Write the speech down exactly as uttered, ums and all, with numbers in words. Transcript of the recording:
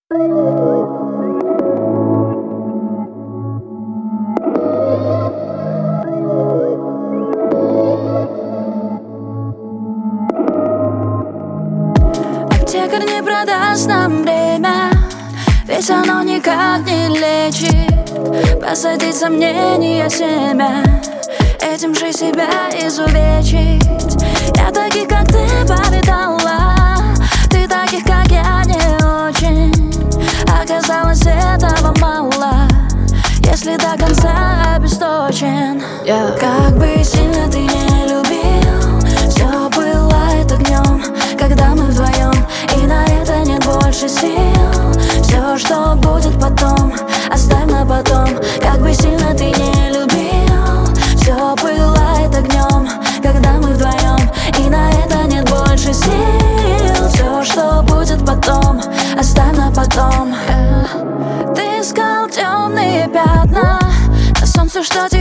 Аптекарь не продаст нам время, ведь оно никак не лечит. Посадить сомнения семя, этим же себя изувечить. Я таких, как ты, повидала, ты таких, как я, не очень. Оказалось, этого мало, если до конца обесточен. yeah. Как бы сильно ты не любил, все пылает огнем, когда мы вдвоем, и на это нет больше сил. Все, что будет потом, оставь на потом. Как бы сильно ты не любил, все пылает огнем, когда мы вдвоем, и на это нет больше сил. Все, что будет потом, оставь на потом. yeah. Ты искал темные пятна на солнце, что тебе